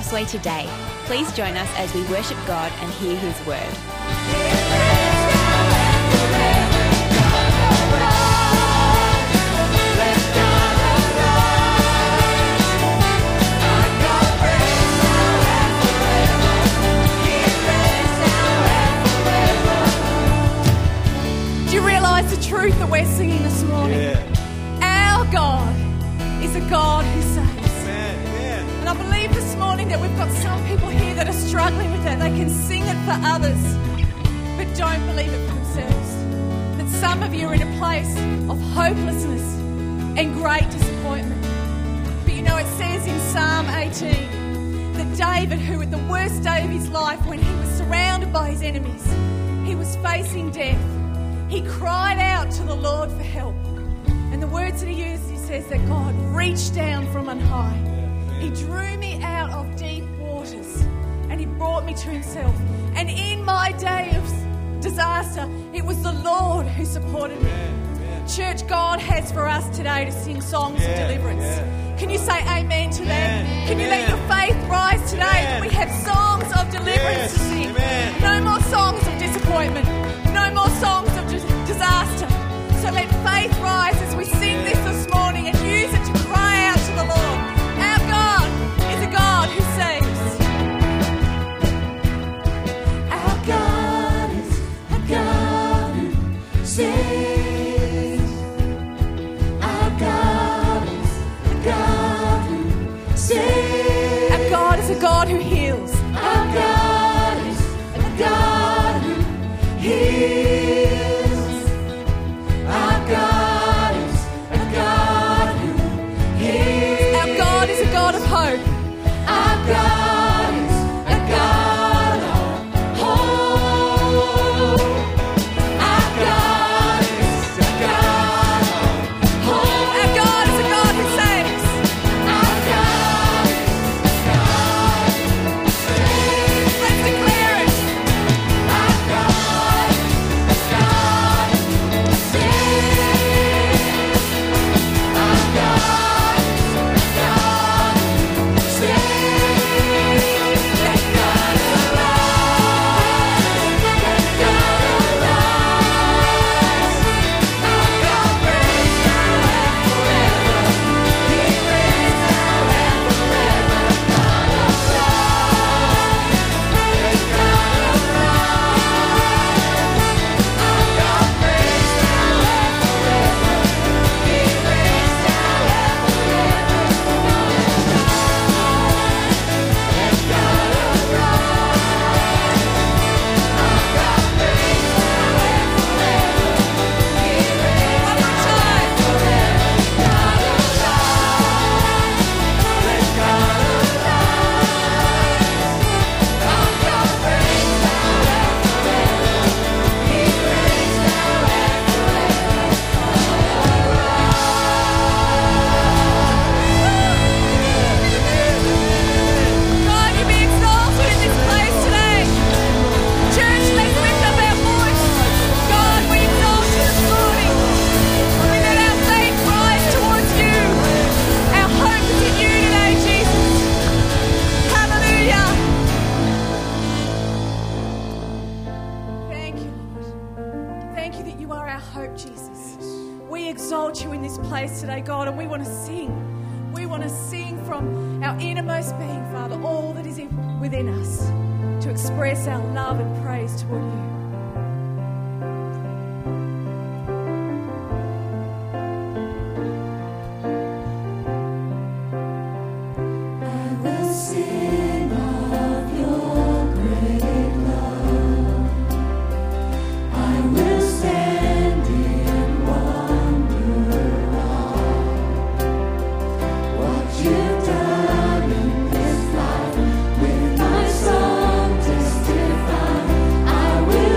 Crossway today. Please join us as we worship God and hear His word. The truth that we're singing this morning. Our God is a God who saves. And I believe this morning that we've got some people here that are struggling with that. They can sing it for others, but don't believe it for themselves. That some of you are in a place of hopelessness and great disappointment. But you know, it says in Psalm 18 that David, who at the worst day of his life, when he was surrounded by his enemies, he was facing death, he cried out to the Lord for help. And the words that he uses, he says that God reached down from on high. He drew me out of deep waters and he brought me to himself. And in my day of disaster, it was the Lord who supported me. Church, God has for us today to sing songs of deliverance. Can you say amen to that? Can you let your faith rise today that we have songs of deliverance to sing? No more songs of disappointment. No more songs of disaster. So let faith rise as we sing this morning and use it to cry out to the Lord. Our God is a God who saves. Our God is a God who saves. Our God is a God who saves. Our God is a God who heals. Our God is a God who heals. Our God is a God who heals. Our God is a God of hope. Our God is a God of hope. Our God is a God of hope. Our God is a God who saves. Our God is a God who saves. Let's declare it. Our God is a God who saves. Our God is a God who saves. Let God arise. Let God arise. Our God reigns now and forever. He reigns now and forever. God arise. Let God arise. Our God reigns now and forever. He reigns now and forever. Let God arise. Our God reigns now and forever. He reigns one more time. Forever. God arise. Let God arise. Our God reigns now and forever. He reigns now and God, you be exalted in this place today. Church, let's lift up our voice. God, we exalt you this morning. We let our faith rise towards you. Our hope is in you today, Jesus. Hallelujah. Thank you, Lord. Thank you that you are our hope, Jesus. We exalt you in this place today, God, and we want to sing. We want to sing from our innermost being, Father, all that is within us to express our love and praise toward you. I will sing of your great love. I will stand in wonder of what you've done in this life. With my song testify, I will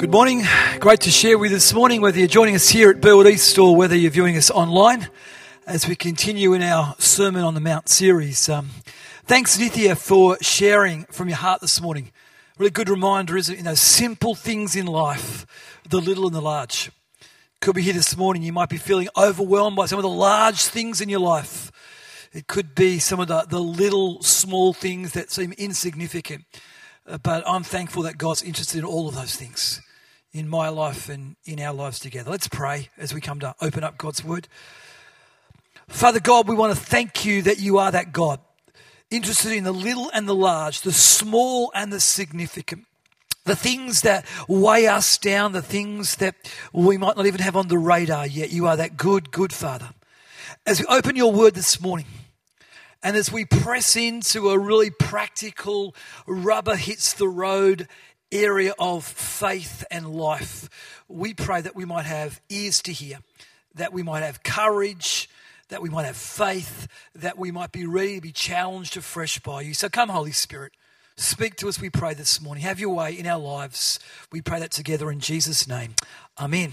Good morning. Great to share with you this morning, whether you're joining us here at Burwood East or whether you're viewing us online as we continue in our Sermon on the Mount series. Thanks, Nithya, for sharing from your heart this morning. Really good reminder, isn't it? In those simple things in life, the little and the large. Could be here this morning, you might be feeling overwhelmed by some of the large things in your life. It could be some of the little, small things that seem insignificant. But I'm thankful that God's interested in all of those things in my life and in our lives together. Let's pray as we come to open up God's word. Father God, we want to thank you that you are that God, interested in the little and the large, the small and the significant, the things that weigh us down, the things that we might not even have on the radar yet. You are that good, good Father. As we open your word this morning, and as we press into a really practical, rubber hits the road area of faith and life, we pray that we might have ears to hear, that we might have courage, that we might have faith, that we might be ready to be challenged afresh by you. So come, Holy Spirit, speak to us, we pray this morning. Have your way in our lives. We pray that together in Jesus' name. Amen.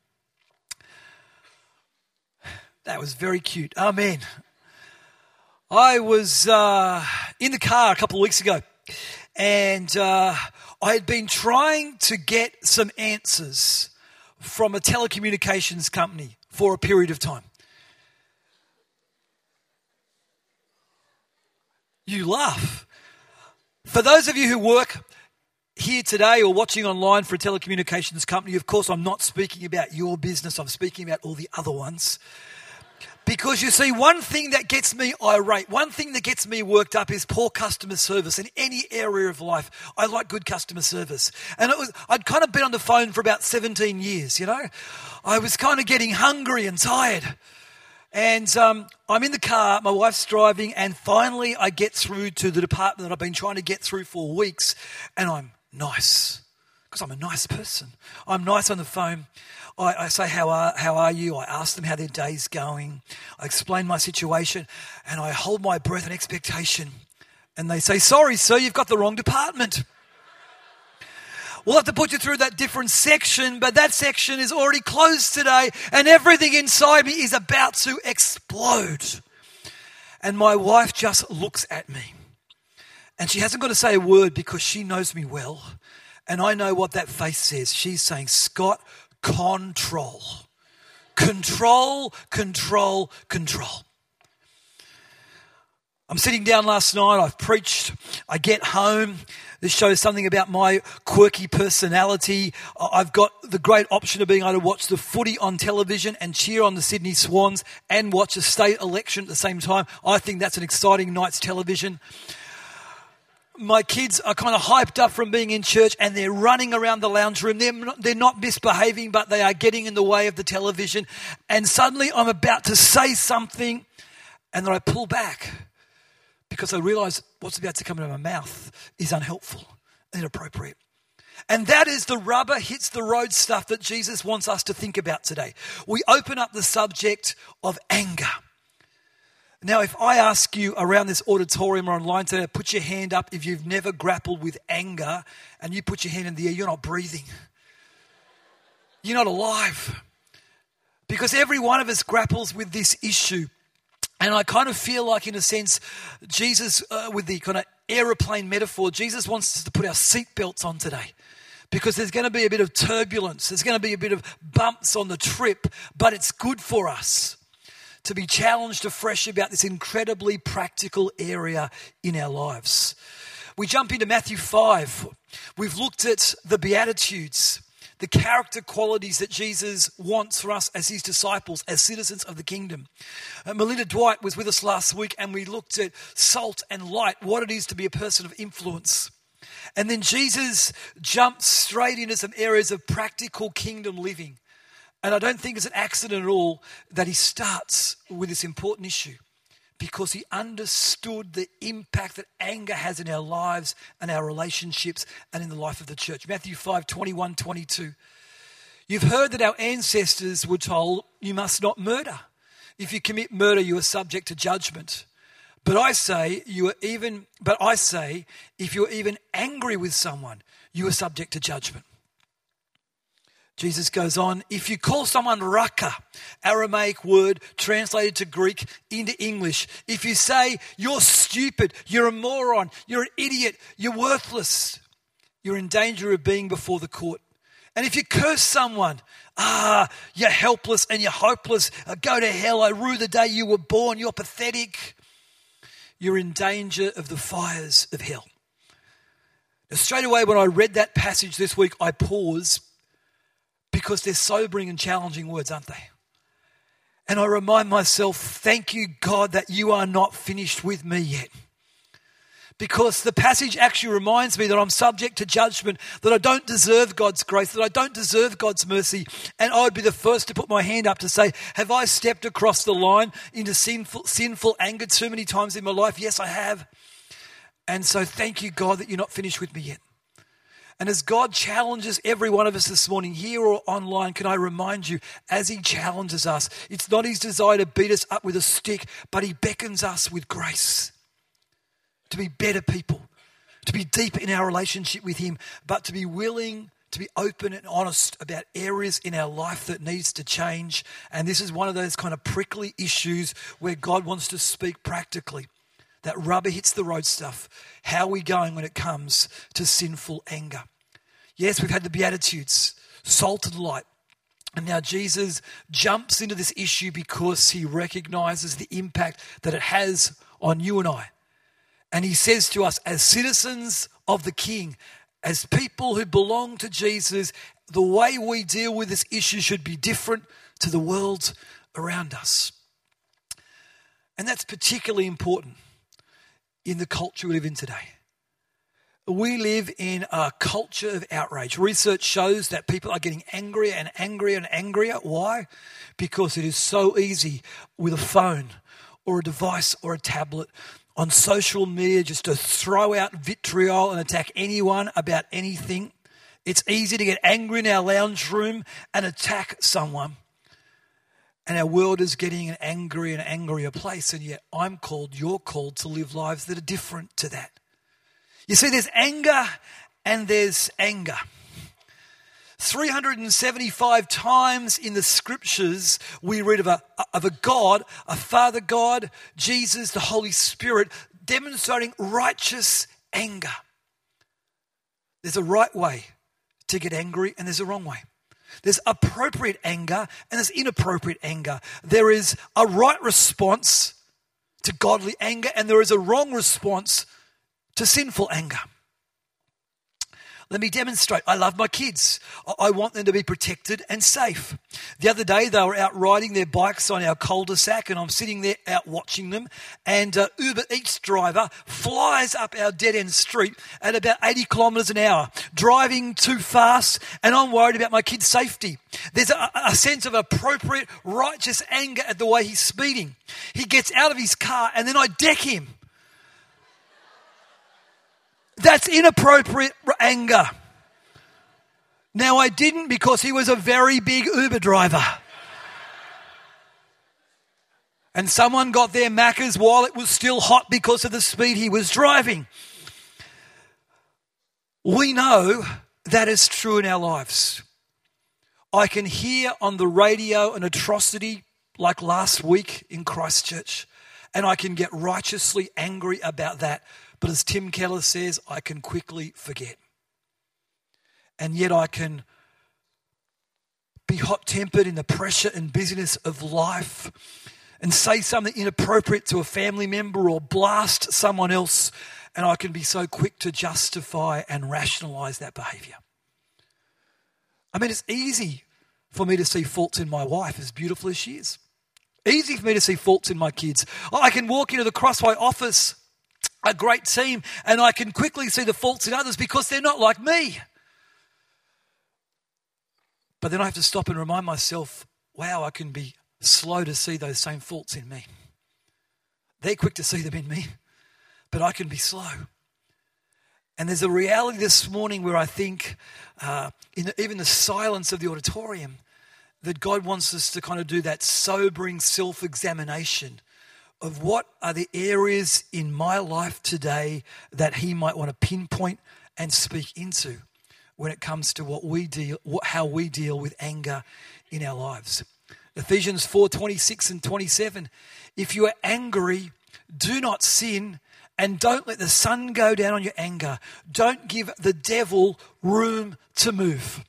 That was very cute. Amen. I was in the car a couple of weeks ago, and I had been trying to get some answers from a telecommunications company for a period of time. You laugh. For those of you who work here today or watching online for a telecommunications company, of course, I'm not speaking about your business. I'm speaking about all the other ones. Because you see, one thing that gets me irate, one thing that gets me worked up is poor customer service in any area of life. I like good customer service. And I'd kind of been on the phone for about 17 years, you know. I was kind of getting hungry and tired. And I'm in the car, my wife's driving, and finally I get through to the department that I've been trying to get through for weeks, and I'm nice, because I'm a nice person. I'm nice on the phone. I say, how are you? I ask them how their day's going. I explain my situation, and I hold my breath in expectation. And they say, sorry, sir, you've got the wrong department. We'll have to put you through that different section, but that section is already closed today, and everything inside me is about to explode. And my wife just looks at me. And she hasn't got to say a word because she knows me well. And I know what that face says. She's saying, Scott, control. Control, control, control. I'm sitting down last night, I've preached, I get home. This shows something about my quirky personality. I've got the great option of being able to watch the footy on television and cheer on the Sydney Swans and watch a state election at the same time. I think that's an exciting night's television. My kids are kind of hyped up from being in church and they're running around the lounge room. They're not misbehaving, but they are getting in the way of the television. And suddenly I'm about to say something and then I pull back because I realise what's about to come out of my mouth is unhelpful and inappropriate. And that is the rubber hits the road stuff that Jesus wants us to think about today. We open up the subject of anger. Now, if I ask you around this auditorium or online today, put your hand up if you've never grappled with anger, and you put your hand in the air, you're not breathing. You're not alive. Because every one of us grapples with this issue. And I kind of feel like, in a sense, Jesus, with the kind of aeroplane metaphor, Jesus wants us to put our seatbelts on today. Because there's going to be a bit of turbulence. There's going to be a bit of bumps on the trip, but it's good for us to be challenged afresh about this incredibly practical area in our lives. We jump into Matthew 5. We've looked at the Beatitudes, the character qualities that Jesus wants for us as his disciples, as citizens of the kingdom. Melinda Dwight was with us last week and we looked at salt and light, what it is to be a person of influence. And then Jesus jumped straight into some areas of practical kingdom living. And I don't think it's an accident at all that he starts with this important issue, because he understood the impact that anger has in our lives and our relationships and in the life of the church. Matthew 5, 21, 22. You've heard that our ancestors were told, you must not murder. If you commit murder, you are subject to judgment. But I say, if you're even angry with someone, you are subject to judgment. Jesus goes on, if you call someone raka, Aramaic word translated to Greek into English, if you say you're stupid, you're a moron, you're an idiot, you're worthless, you're in danger of being before the court. And if you curse someone, you're helpless and you're hopeless, go to hell, I rue the day you were born, you're pathetic, you're in danger of the fires of hell. Now, straight away when I read that passage this week, I paused because they're sobering and challenging words, aren't they? And I remind myself, thank you, God, that you are not finished with me yet. Because the passage actually reminds me that I'm subject to judgment, that I don't deserve God's grace, that I don't deserve God's mercy. And I would be the first to put my hand up to say, have I stepped across the line into sinful anger too many times in my life? Yes, I have. And so thank you, God, that you're not finished with me yet. And as God challenges every one of us this morning, here or online, can I remind you, as he challenges us, it's not his desire to beat us up with a stick, but he beckons us with grace to be better people, to be deeper in our relationship with him, but to be willing to be open and honest about areas in our life that needs to change. And this is one of those kind of prickly issues where God wants to speak practically. That rubber hits the road stuff. How are we going when it comes to sinful anger? Yes, we've had the Beatitudes, salt and light. And now Jesus jumps into this issue because he recognizes the impact that it has on you and I. And he says to us, as citizens of the King, as people who belong to Jesus, the way we deal with this issue should be different to the world around us. And that's particularly important in the culture we live in today. We live in a culture of outrage. Research shows that people are getting angrier and angrier and angrier. Why? Because it is so easy with a phone or a device or a tablet on social media just to throw out vitriol and attack anyone about anything. It's easy to get angry in our lounge room and attack someone. And our world is getting an angrier and angrier place, and yet you're called to live lives that are different to that. You see, there's anger and there's anger. 375 times in the scriptures we read of a God, a Father God, Jesus, the Holy Spirit, demonstrating righteous anger. There's a right way to get angry and there's a wrong way. There's appropriate anger and there's inappropriate anger. There is a right response to godly anger and there is a wrong response to sinful anger. Let me demonstrate. I love my kids. I want them to be protected and safe. The other day they were out riding their bikes on our cul-de-sac and I'm sitting there out watching them, and Uber Eats driver flies up our dead-end street at about 80 kilometres an hour, driving too fast, and I'm worried about my kids' safety. There's a sense of appropriate righteous anger at the way he's speeding. He gets out of his car and then I deck him. That's inappropriate anger. Now, I didn't because he was a very big Uber driver. And someone got their Maccas while it was still hot because of the speed he was driving. We know that is true in our lives. I can hear on the radio an atrocity like last week in Christchurch, and I can get righteously angry about that. But as Tim Keller says, I can quickly forget. And yet I can be hot-tempered in the pressure and busyness of life and say something inappropriate to a family member or blast someone else, and I can be so quick to justify and rationalise that behaviour. I mean, it's easy for me to see faults in my wife, as beautiful as she is. Easy for me to see faults in my kids. I can walk into the Crossway office, a great team, and I can quickly see the faults in others because they're not like me. But then I have to stop and remind myself, wow, I can be slow to see those same faults in me. They're quick to see them in me, but I can be slow. And there's a reality this morning where I think, even the silence of the auditorium, that God wants us to kind of do that sobering self-examination of what are the areas in my life today that he might want to pinpoint and speak into, when it comes to how we deal with anger in our lives. Ephesians 4:26 and 27. If you are angry, do not sin, and don't let the sun go down on your anger. Don't give the devil room to move.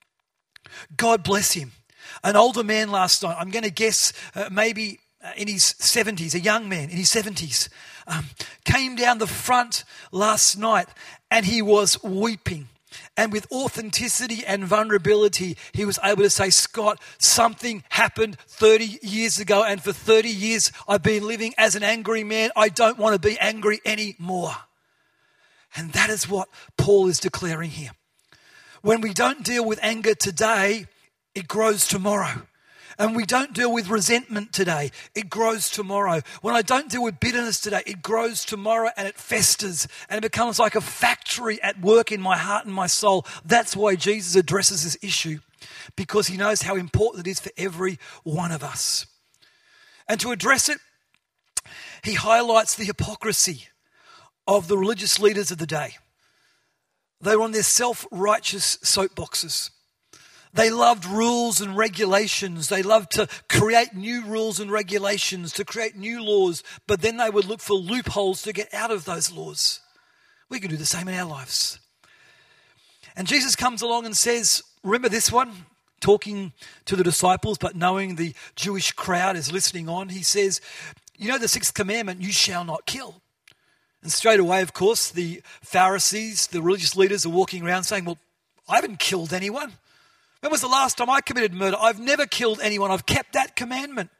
God bless him. An older man last night, I'm going to guess maybe in his 70s, a young man in his 70s, came down the front last night and he was weeping. And with authenticity and vulnerability, he was able to say, Scott, something happened 30 years ago, and for 30 years I've been living as an angry man. I don't want to be angry anymore. And that is what Paul is declaring here. When we don't deal with anger today, it grows tomorrow. And we don't deal with resentment today, it grows tomorrow. When I don't deal with bitterness today, it grows tomorrow and it festers and it becomes like a factory at work in my heart and my soul. That's why Jesus addresses this issue, because he knows how important it is for every one of us. And to address it, he highlights the hypocrisy of the religious leaders of the day. They were on their self-righteous soapboxes. They loved rules and regulations. They loved to create new rules and regulations, to create new laws, but then they would look for loopholes to get out of those laws. We can do the same in our lives. And Jesus comes along and says, remember this one? Talking to the disciples, but knowing the Jewish crowd is listening on, he says, you know the sixth commandment, you shall not kill. And straight away, of course, the Pharisees, the religious leaders are walking around saying, well, I haven't killed anyone. When was the last time I committed murder? I've never killed anyone. I've kept that commandment.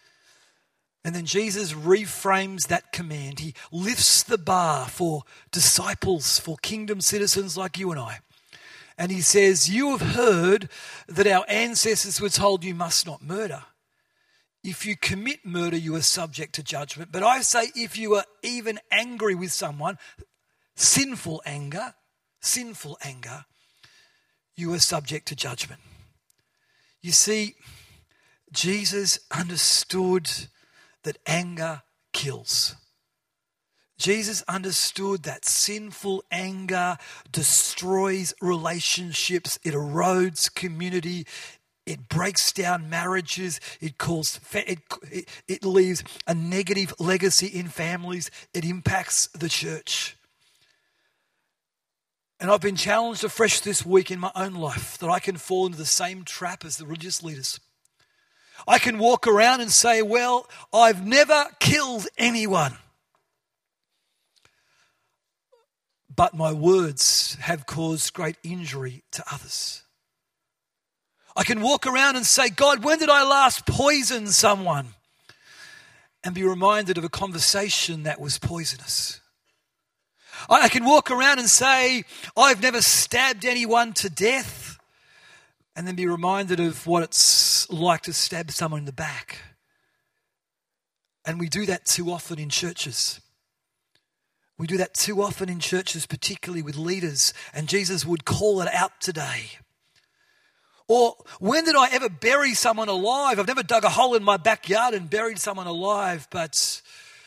And then Jesus reframes that command. He lifts the bar for disciples, for kingdom citizens like you and I. And he says, you have heard that our ancestors were told you must not murder. If you commit murder, you are subject to judgment. But I say if you are even angry with someone, sinful anger, you are subject to judgment. You see, Jesus understood that anger kills. Jesus understood that sinful anger destroys relationships, it erodes community, it breaks down marriages, it leaves a negative legacy in families, it impacts the church. And I've been challenged afresh this week in my own life that I can fall into the same trap as the religious leaders. I can walk around and say, well, I've never killed anyone. But my words have caused great injury to others. I can walk around and say, God, when did I last poison someone? And be reminded of a conversation that was poisonous. I can walk around and say, I've never stabbed anyone to death, and then be reminded of what it's like to stab someone in the back. And we do that too often in churches. We do that too often in churches, particularly with leaders, and Jesus would call it out today. Or, when did I ever bury someone alive? I've never dug a hole in my backyard and buried someone alive, but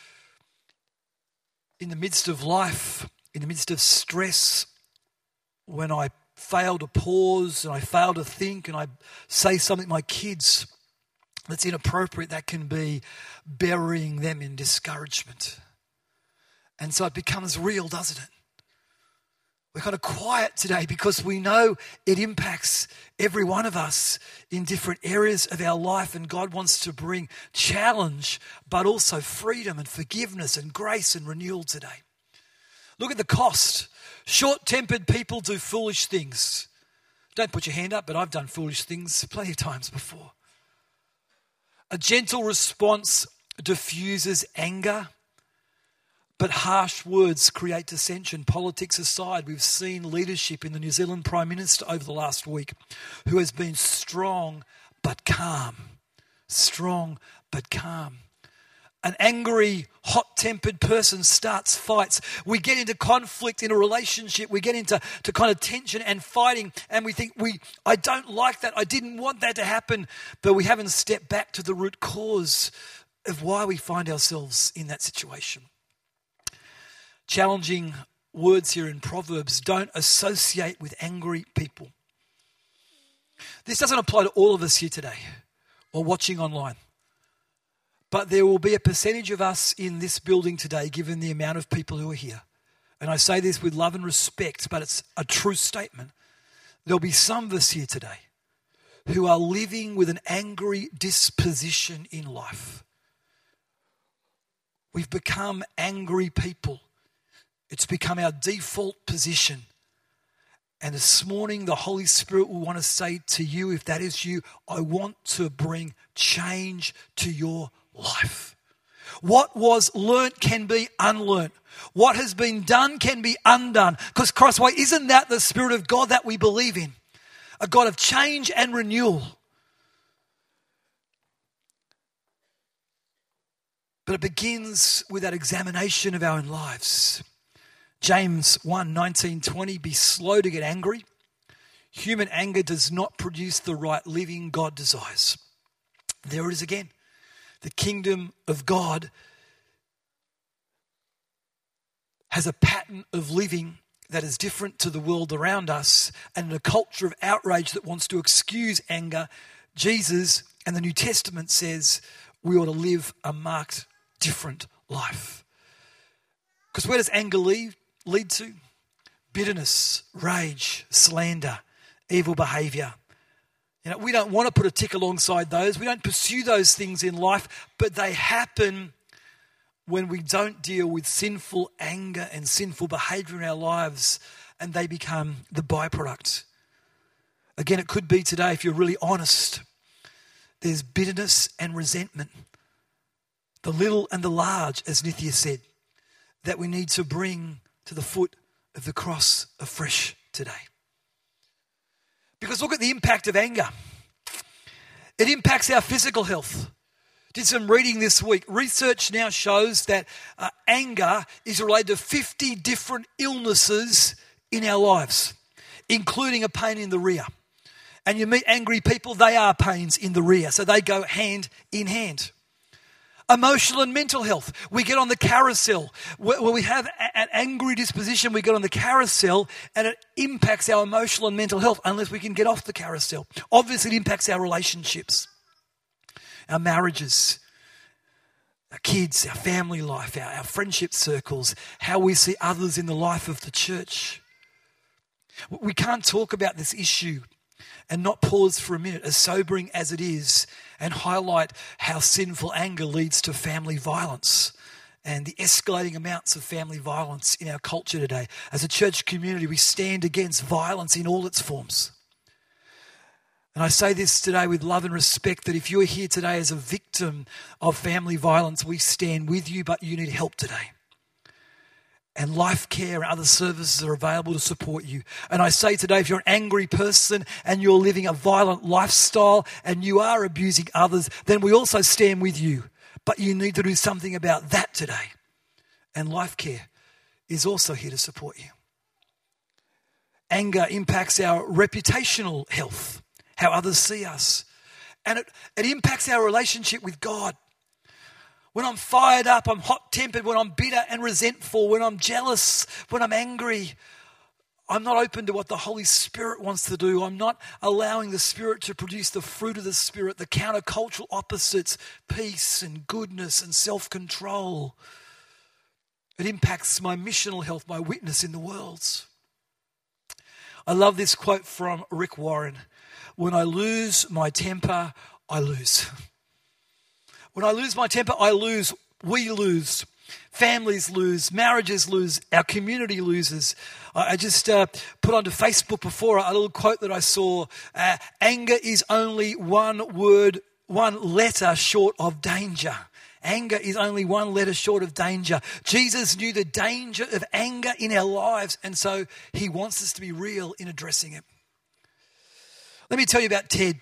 in the midst of life, in the midst of stress, when I fail to pause and I fail to think and I say something to my kids that's inappropriate, that can be burying them in discouragement. And so it becomes real, doesn't it? We're kind of quiet today because we know it impacts every one of us in different areas of our life, and God wants to bring challenge but also freedom and forgiveness and grace and renewal today. Look at the cost. Short-tempered people do foolish things. Don't put your hand up, but I've done foolish things plenty of times before. A gentle response diffuses anger, but harsh words create dissension. Politics aside, we've seen leadership in the New Zealand Prime Minister over the last week who has been strong but calm. Strong but calm. An angry, hot-tempered person starts fights. We get into conflict in a relationship. We get into kind of tension and fighting, and we think, I don't like that. I didn't want that to happen. But we haven't stepped back to the root cause of why we find ourselves in that situation. Challenging words here in Proverbs, don't associate with angry people. This doesn't apply to all of us here today or watching online. But there will be a percentage of us in this building today, given the amount of people who are here. And I say this with love and respect, but it's a true statement. There'll be some of us here today who are living with an angry disposition in life. We've become angry people. It's become our default position. And this morning, the Holy Spirit will want to say to you, if that is you, I want to bring change to your life. What was learnt can be unlearnt. What has been done can be undone. Because Christ, why isn't that the Spirit of God that we believe in? A God of change and renewal. But it begins with that examination of our own lives. James 1:19-20, be slow to get angry. Human anger does not produce the right living God desires. There it is again. The kingdom of God has a pattern of living that is different to the world around us, and in a culture of outrage that wants to excuse anger, Jesus and the New Testament says we ought to live a marked different life. Because where does anger lead to? Bitterness, rage, slander, evil behaviour. You know, we don't want to put a tick alongside those. We don't pursue those things in life, but they happen when we don't deal with sinful anger and sinful behaviour in our lives, and they become the byproduct. Again, it could be today, if you're really honest, there's bitterness and resentment, the little and the large, as Nithya said, that we need to bring to the foot of the cross afresh today. Because look at the impact of anger. It impacts our physical health. Did some reading this week. Research now shows that anger is related to 50 different illnesses in our lives, including a pain in the rear. And you meet angry people, they are pains in the rear, so they go hand in hand. Emotional and mental health. We get on the carousel. When we have an angry disposition, we get on the carousel and it impacts our emotional and mental health unless we can get off the carousel. Obviously, it impacts our relationships, our marriages, our kids, our family life, our friendship circles, how we see others in the life of the church. We can't talk about this issue and not pause for a minute, as sobering as it is, and highlight how sinful anger leads to family violence and the escalating amounts of family violence in our culture today. As a church community, we stand against violence in all its forms. And I say this today with love and respect, that if you are here today as a victim of family violence, we stand with you, but you need help today. And Life Care and other services are available to support you. And I say today, if you're an angry person and you're living a violent lifestyle and you are abusing others, then we also stand with you. But you need to do something about that today. And Life Care is also here to support you. Anger impacts our reputational health, how others see us. And it impacts our relationship with God. When I'm fired up, I'm hot-tempered, when I'm bitter and resentful, when I'm jealous, when I'm angry, I'm not open to what the Holy Spirit wants to do. I'm not allowing the Spirit to produce the fruit of the Spirit, the countercultural opposites, peace and goodness and self-control. It impacts my missional health, my witness in the world. I love this quote from Rick Warren. When I lose my temper, I lose. When I lose my temper, I lose, we lose, families lose, marriages lose, our community loses. I just put onto Facebook before a little quote that I saw. Anger is only one letter short of danger. Anger is only one letter short of danger. Jesus knew the danger of anger in our lives, and so he wants us to be real in addressing it. Let me tell you about Ted.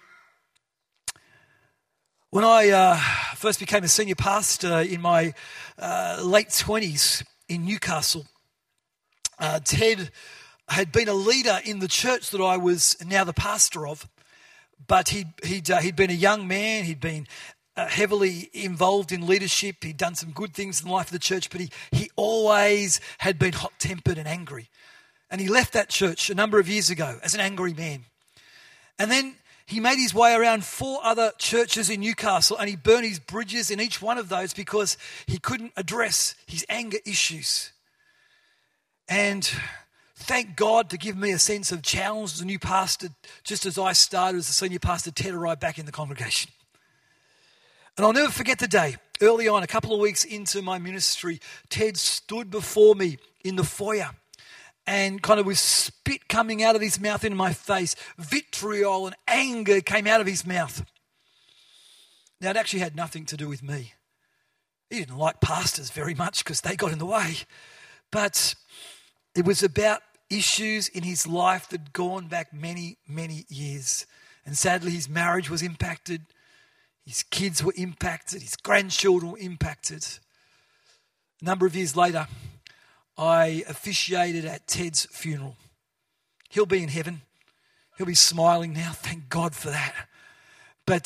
When I first became a senior pastor in my late 20s in Newcastle, Ted had been a leader in the church that I was now the pastor of, but he'd been a young man. He'd been heavily involved in leadership. He'd done some good things in the life of the church, but he always had been hot-tempered and angry. And he left that church a number of years ago as an angry man. And then he made his way around 4 other churches in Newcastle, and he burned his bridges in each one of those because he couldn't address his anger issues. And thank God to give me a sense of challenge as a new pastor, just as I started as a senior pastor, Ted arrived back in the congregation. And I'll never forget the day, early on, a couple of weeks into my ministry, Ted stood before me in the foyer and kind of with spit coming out of his mouth into my face, vitriol and anger came out of his mouth. Now, it actually had nothing to do with me. He didn't like pastors very much because they got in the way. But it was about issues in his life that had gone back many, many years. And sadly, his marriage was impacted. His kids were impacted. His grandchildren were impacted. A number of years later, I officiated at Ted's funeral. He'll be in heaven. He'll be smiling now. Thank God for that. But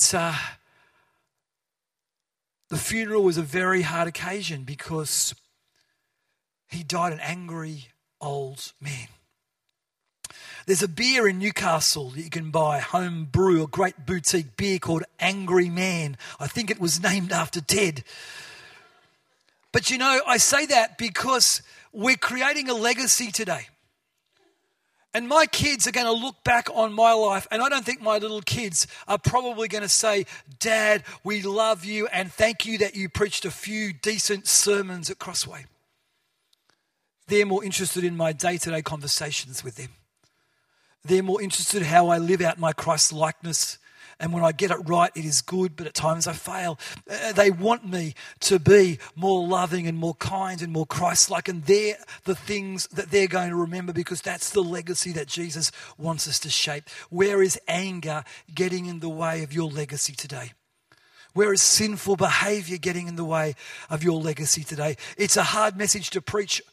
the funeral was a very hard occasion because he died an angry old man. There's a beer in Newcastle that you can buy, home brew, a great boutique beer called Angry Man. I think it was named after Ted. But you know, I say that because we're creating a legacy today. And my kids are going to look back on my life, and I don't think my little kids are probably going to say, Dad, we love you and thank you that you preached a few decent sermons at Crossway. They're more interested in my day-to-day conversations with them. They're more interested in how I live out my Christ likeness. And when I get it right, it is good, but at times I fail. They want me to be more loving and more kind and more Christ-like. And they're the things that they're going to remember because that's the legacy that Jesus wants us to shape. Where is anger getting in the way of your legacy today? Where is sinful behavior getting in the way of your legacy today? It's a hard message to preach.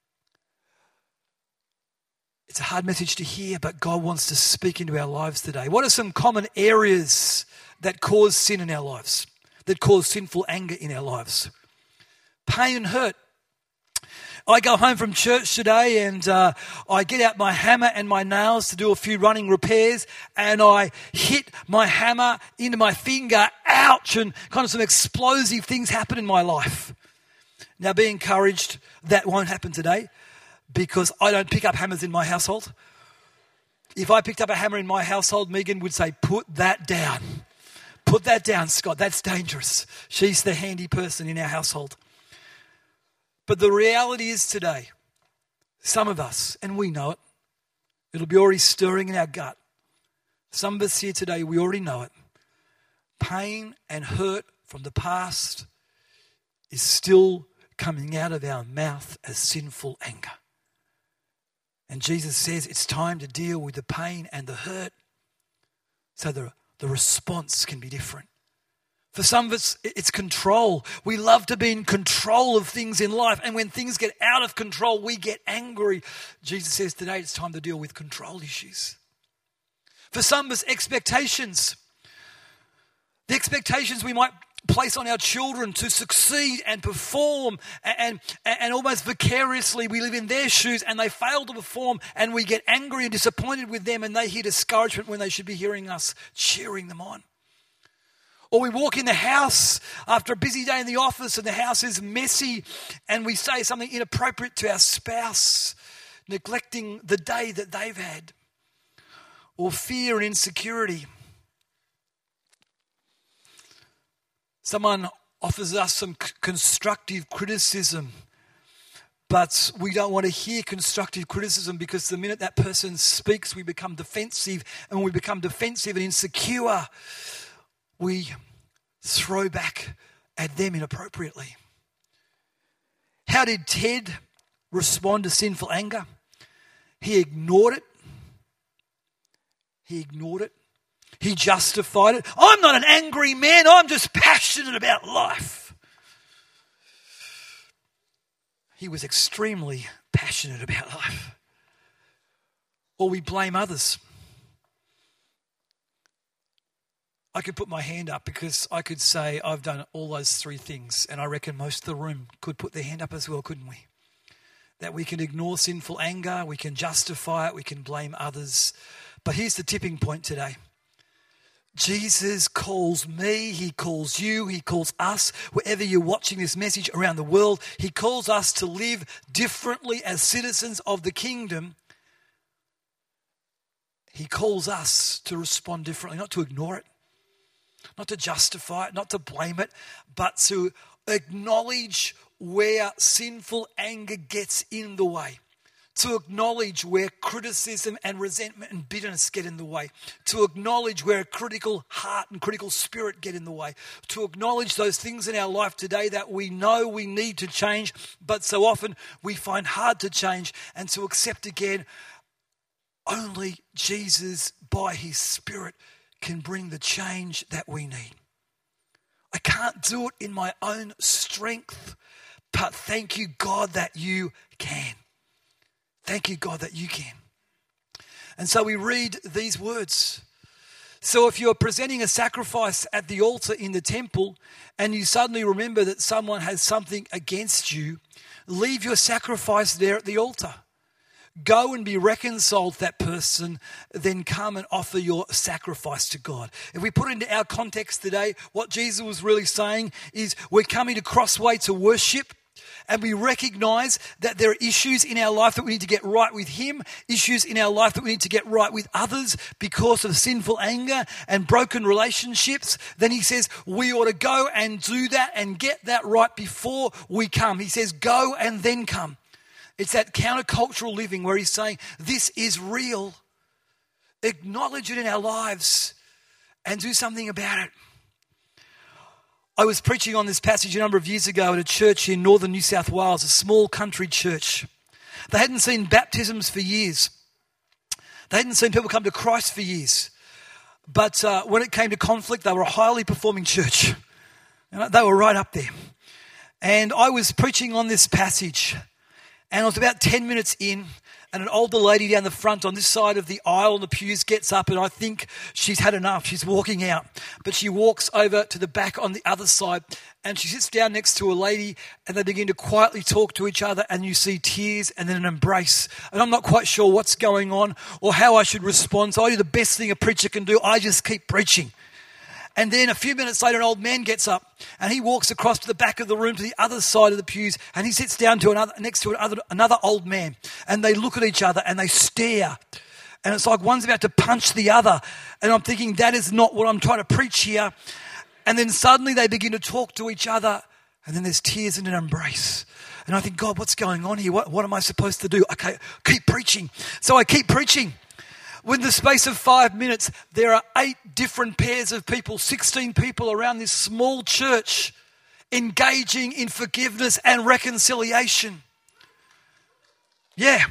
It's a hard message to hear, but God wants to speak into our lives today. What are some common areas that cause sin in our lives, that cause sinful anger in our lives? Pain and hurt. I go home from church today and I get out my hammer and my nails to do a few running repairs, and I hit my hammer into my finger, ouch, and kind of some explosive things happen in my life. Now, be encouraged, that won't happen today, because I don't pick up hammers in my household. If I picked up a hammer in my household, Megan would say, put that down. Put that down, Scott. That's dangerous. She's the handy person in our household. But the reality is today, some of us, and we know it, it'll be already stirring in our gut. Some of us here today, we already know it. Pain and hurt from the past is still coming out of our mouth as sinful anger. And Jesus says it's time to deal with the pain and the hurt so the response can be different. For some of us, it's control. We love to be in control of things in life. And when things get out of control, we get angry. Jesus says today it's time to deal with control issues. For some of us, expectations. The expectations we might place on our children to succeed and perform, and almost vicariously we live in their shoes and they fail to perform, and we get angry and disappointed with them, and they hear discouragement when they should be hearing us cheering them on. Or we walk in the house after a busy day in the office and the house is messy, and we say something inappropriate to our spouse, neglecting the day that they've had. Or fear and insecurity. Someone offers us some constructive criticism, but we don't want to hear constructive criticism because the minute that person speaks, we become defensive. And when we become defensive and insecure, we throw back at them inappropriately. How did Ted respond to sinful anger? He ignored it. He justified it. I'm not an angry man. I'm just passionate about life. He was extremely passionate about life. Or we blame others. I could put my hand up because I could say I've done all those three things, and I reckon most of the room could put their hand up as well, couldn't we? That we can ignore sinful anger, we can justify it, we can blame others. But here's the tipping point today. Jesus calls me, he calls you, he calls us, wherever you're watching this message around the world, he calls us to live differently as citizens of the kingdom. He calls us to respond differently, not to ignore it, not to justify it, not to blame it, but to acknowledge where sinful anger gets in the way. To acknowledge where criticism and resentment and bitterness get in the way. To acknowledge where a critical heart and critical spirit get in the way. To acknowledge those things in our life today that we know we need to change, but so often we find hard to change. And to accept again, only Jesus by his Spirit can bring the change that we need. I can't do it in my own strength, but thank you, God, that you can. Thank you, God, that you can. And so we read these words. So if you're presenting a sacrifice at the altar in the temple and you suddenly remember that someone has something against you, leave your sacrifice there at the altar. Go and be reconciled to that person, then come and offer your sacrifice to God. If we put it into our context today, what Jesus was really saying is we're coming to Crossway to worship, and we recognize that there are issues in our life that we need to get right with him, issues in our life that we need to get right with others because of sinful anger and broken relationships. Then he says we ought to go and do that and get that right before we come. He says go and then come. It's that countercultural living where he's saying this is real. Acknowledge it in our lives and do something about it. I was preaching on this passage a number of years ago at a church in northern New South Wales, a small country church. They hadn't seen baptisms for years. They hadn't seen people come to Christ for years. But when it came to conflict, they were a highly performing church. They were right up there. And I was preaching on this passage, and I was about 10 minutes in, and an older lady down the front on this side of the aisle in the pews gets up, and I think she's had enough. She's walking out. But she walks over to the back on the other side, and she sits down next to a lady, and they begin to quietly talk to each other, and you see tears and then an embrace. And I'm not quite sure what's going on or how I should respond. So I do the best thing a preacher can do. I just keep preaching. And then a few minutes later, an old man gets up and he walks across to the back of the room to the other side of the pews, and he sits down next to another old man, and they look at each other and they stare. And it's like one's about to punch the other. And I'm thinking, that is not what I'm trying to preach here. And then suddenly they begin to talk to each other, and then there's tears and an embrace. And I think, God, what's going on here? What am I supposed to do? Okay, keep preaching. So I keep preaching. Within the space of 5 minutes, there are 8 different pairs of people, 16 people around this small church engaging in forgiveness and reconciliation. Yeah.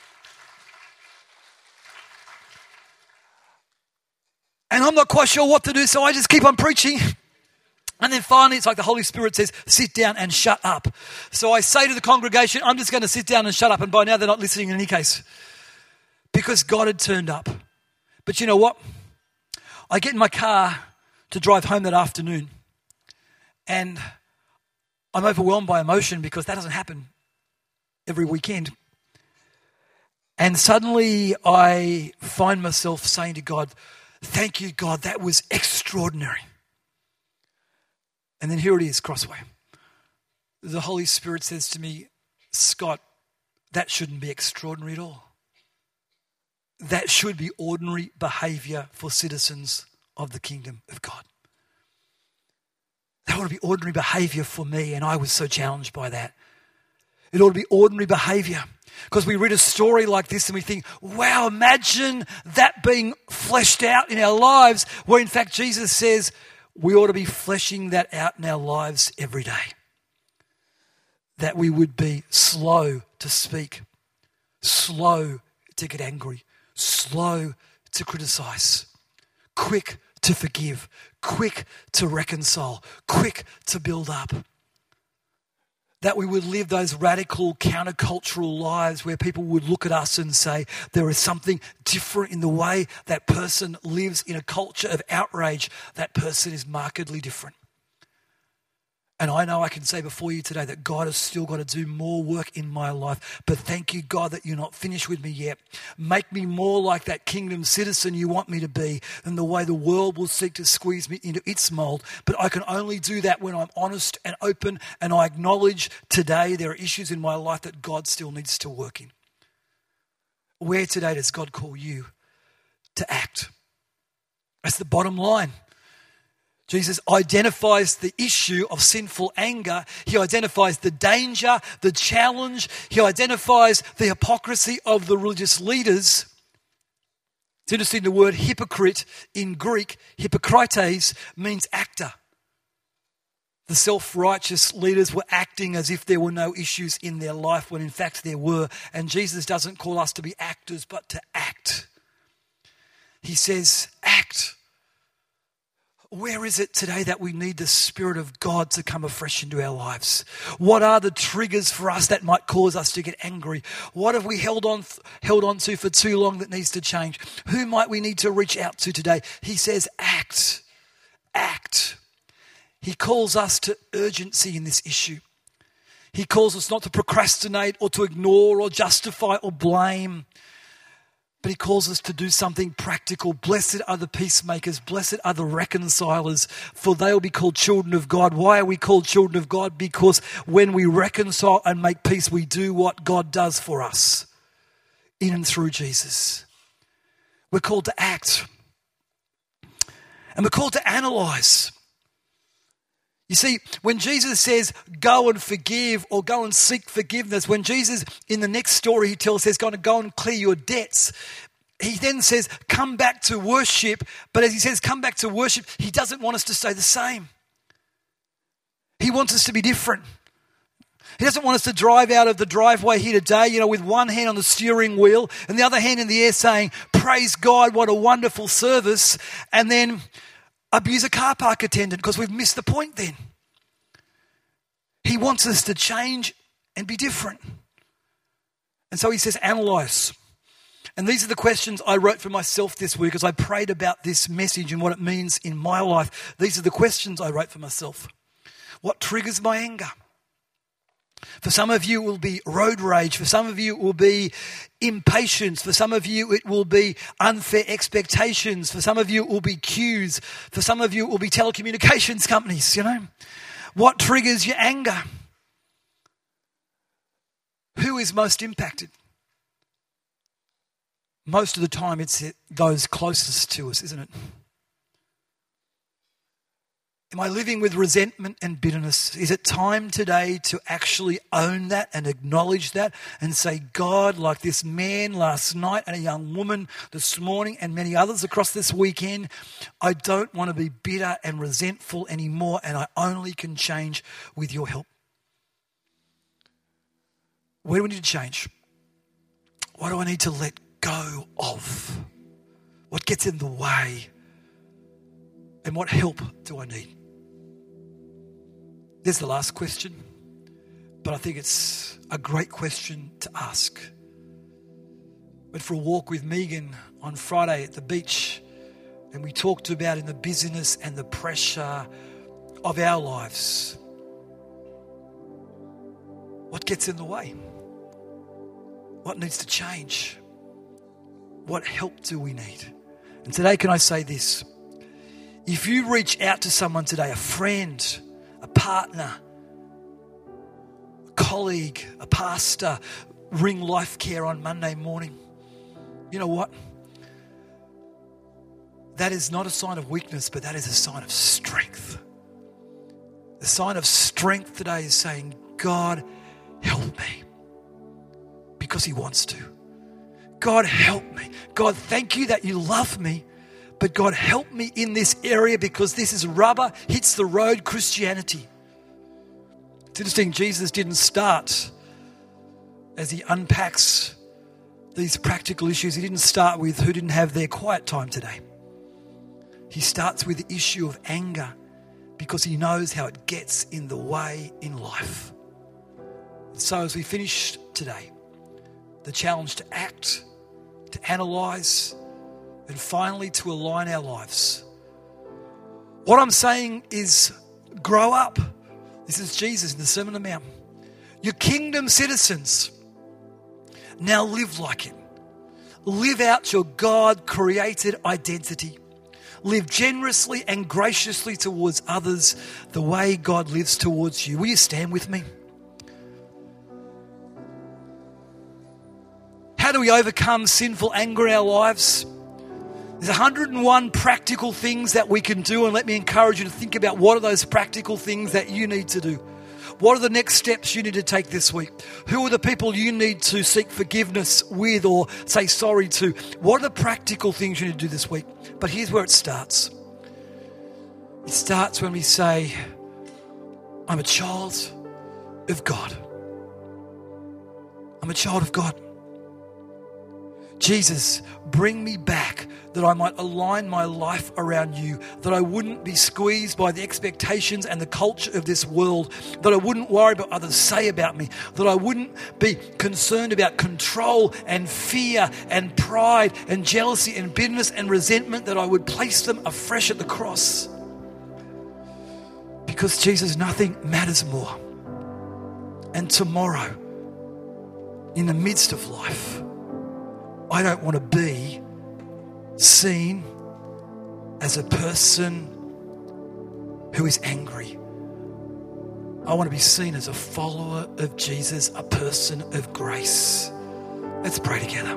And I'm not quite sure what to do, so I just keep on preaching. And then finally, it's like the Holy Spirit says, sit down and shut up. So I say to the congregation, I'm just going to sit down and shut up. And by now, they're not listening in any case, because God had turned up. But you know what? I get in my car to drive home that afternoon, and I'm overwhelmed by emotion because that doesn't happen every weekend. And suddenly I find myself saying to God, thank you, God, that was extraordinary. And then here it is, Crossway. The Holy Spirit says to me, Scott, that shouldn't be extraordinary at all. That should be ordinary behavior for citizens of the kingdom of God. That ought to be ordinary behavior for me, and I was so challenged by that. It ought to be ordinary behavior, because we read a story like this and we think, wow, imagine that being fleshed out in our lives, where in fact Jesus says we ought to be fleshing that out in our lives every day. That we would be slow to speak, slow to get angry, slow to criticize, quick to forgive, quick to reconcile, quick to build up. that we would live those radical countercultural lives where people would look at us and say, there is something different in the way that person lives in a culture of outrage. That person is markedly different. And I know I can say before you today that God has still got to do more work in my life. But thank you, God, that you're not finished with me yet. Make me more like that kingdom citizen you want me to be than the way the world will seek to squeeze me into its mold. But I can only do that when I'm honest and open and I acknowledge today there are issues in my life that God still needs to work in. Where today does God call you to act? That's the bottom line. Jesus identifies the issue of sinful anger. He identifies the danger, the challenge. He identifies the hypocrisy of the religious leaders. It's interesting, the word hypocrite in Greek, hypokrites, means actor. The self-righteous leaders were acting as if there were no issues in their life when in fact there were. And Jesus doesn't call us to be actors but to act. He says, act. Where is it today that we need the Spirit of God to come afresh into our lives? What are the triggers for us that might cause us to get angry? What have we held on to for too long that needs to change? Who might we need to reach out to today? He says, act. Act. He calls us to urgency in this issue. He calls us not to procrastinate or to ignore or justify or blame. But he calls us to do something practical. Blessed are the peacemakers. Blessed are the reconcilers, for they will be called children of God. Why are we called children of God? Because when we reconcile and make peace, we do what God does for us in and through Jesus. We're called to act. And we're called to analyze. You see, when Jesus says, go and forgive or go and seek forgiveness, when Jesus, in the next story he tells, says, going to go and clear your debts, he then says, come back to worship. But as he says, come back to worship, he doesn't want us to stay the same. He wants us to be different. He doesn't want us to drive out of the driveway here today, with one hand on the steering wheel and the other hand in the air saying, praise God, what a wonderful service, and then abuse a car park attendant because we've missed the point then. He wants us to change and be different. And so he says, analyze. And these are the questions I wrote for myself this week as I prayed about this message and what it means in my life. These are the questions I wrote for myself. What triggers my anger? For some of you, it will be road rage. For some of you, it will be impatience. For some of you, it will be unfair expectations. For some of you, it will be queues. For some of you, it will be telecommunications companies, What triggers your anger? Who is most impacted? Most of the time, it's those closest to us, isn't it? Am I living with resentment and bitterness? Is it time today to actually own that and acknowledge that and say, God, like this man last night and a young woman this morning and many others across this weekend, I don't want to be bitter and resentful anymore, and I only can change with your help. Where do we need to change? What do I need to let go of? What gets in the way? And what help do I need? There's the last question, but I think it's a great question to ask. Went for a walk with Megan on Friday at the beach, and we talked about in the busyness and the pressure of our lives, what gets in the way? What needs to change? What help do we need? And today, can I say this? If you reach out to someone today, a friend, a partner, a colleague, a pastor, ring Life Care on Monday morning, you know what? That is not a sign of weakness, but that is a sign of strength. The sign of strength today is saying, God, help me. Because he wants to. God, help me. God, thank you that you love me. But God, help me in this area because this is rubber hits the road Christianity. It's interesting, Jesus didn't start as he unpacks these practical issues. He didn't start with who didn't have their quiet time today. He starts with the issue of anger because he knows how it gets in the way in life. So as we finish today, the challenge to act, to analyze, and finally to align our lives. What I'm saying is grow up. This is Jesus in the Sermon on the Mount. You're kingdom citizens. Now live like it. Live out your God-created identity. Live generously and graciously towards others the way God lives towards you. Will you stand with me? How do we overcome sinful anger in our lives? There's 101 practical things that we can do, and let me encourage you to think about what are those practical things that you need to do. What are the next steps you need to take this week? Who are the people you need to seek forgiveness with or say sorry to? What are the practical things you need to do this week? But here's where it starts. It starts when we say, I'm a child of God. I'm a child of God. Jesus, bring me back that I might align my life around you, that I wouldn't be squeezed by the expectations and the culture of this world, that I wouldn't worry about what others say about me, that I wouldn't be concerned about control and fear and pride and jealousy and bitterness and resentment, that I would place them afresh at the cross. Because Jesus, nothing matters more. And tomorrow, in the midst of life, I don't want to be seen as a person who is angry. I want to be seen as a follower of Jesus, a person of grace. Let's pray together.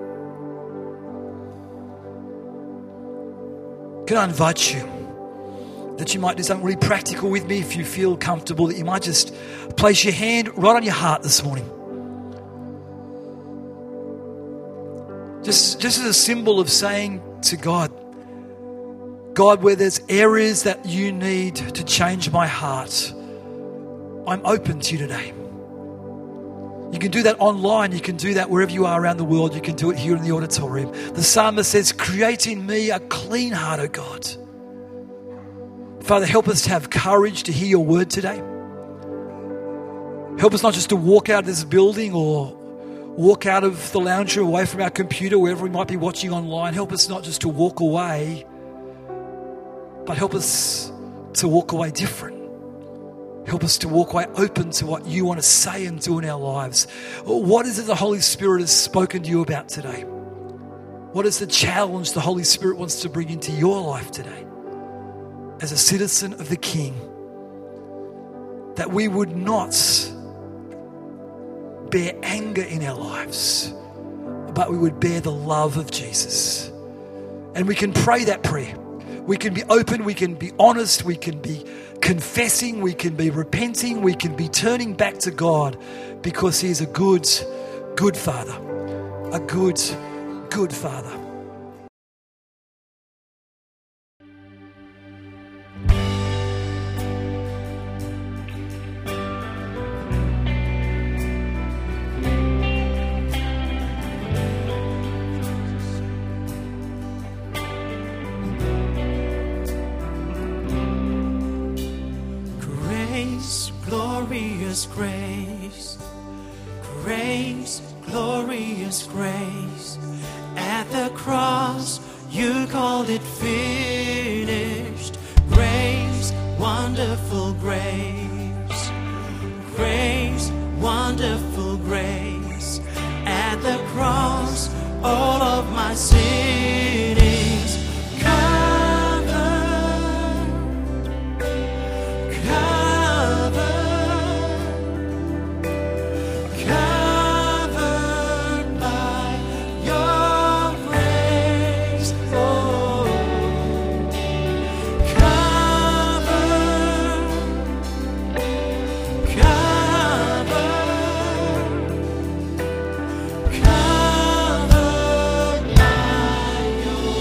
Can I invite you that you might do something really practical with me if you feel comfortable, that you might just place your hand right on your heart this morning. Just as a symbol of saying to God, where there's areas that you need to change my heart, I'm open to you today. You can do that online. You can do that wherever you are around the world. You can do it here in the auditorium. The psalmist says, create in me a clean heart, O God. Father, help us to have courage to hear your word today. Help us not just to walk out of this building or walk out of the lounge room, away from our computer, wherever we might be watching online. Help us not just to walk away, but help us to walk away different. Help us to walk away open to what you want to say and do in our lives. What is it the Holy Spirit has spoken to you about today? What is the challenge the Holy Spirit wants to bring into your life today? As a citizen of the King, that we would not bear anger in our lives, but we would bear the love of Jesus. And we can pray that prayer. We can be open, we can be honest, we can be confessing, we can be repenting, we can be turning back to God, because He is a good, good Father. A good, good Father. Grace, grace, glorious grace. At the cross, you called it finished. Grace, wonderful grace. Grace, wonderful grace. At the cross, all of my sin is covered by your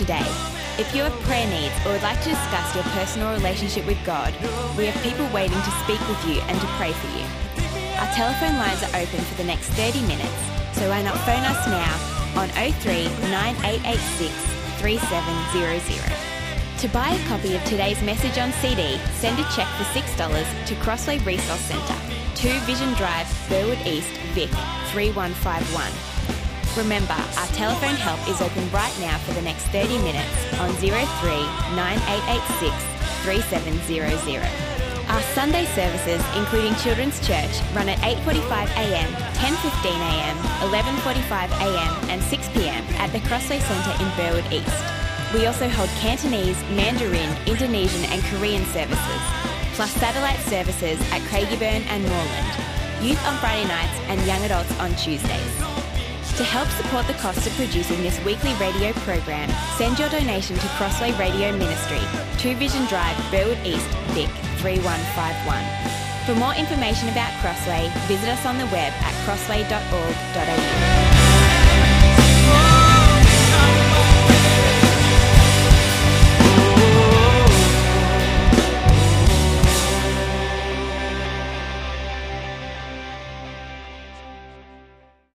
today. If you have prayer needs or would like to discuss your personal relationship with God, we have people waiting to speak with you and to pray for you. Our telephone lines are open for the next 30 minutes, so why not phone us now on 03 9886 3700. To buy a copy of today's message on CD, send a cheque for $6 to Crossway Resource Centre, 2 Vision Drive, Burwood East, Vic 3151. Remember, our telephone help is open right now for the next 30 minutes on 03 9886 3700. Our Sunday services, including Children's Church, run at 8:45am, 10:15am, 11:45am and 6pm at the Crossway Centre in Burwood East. We also hold Cantonese, Mandarin, Indonesian and Korean services, plus satellite services at Craigieburn and Moreland, youth on Friday nights and young adults on Tuesdays. To help support the cost of producing this weekly radio program, send your donation to Crossway Radio Ministry, 2 Vision Drive, Burwood East, Vic 3151. For more information about Crossway, visit us on the web at crossway.org.au.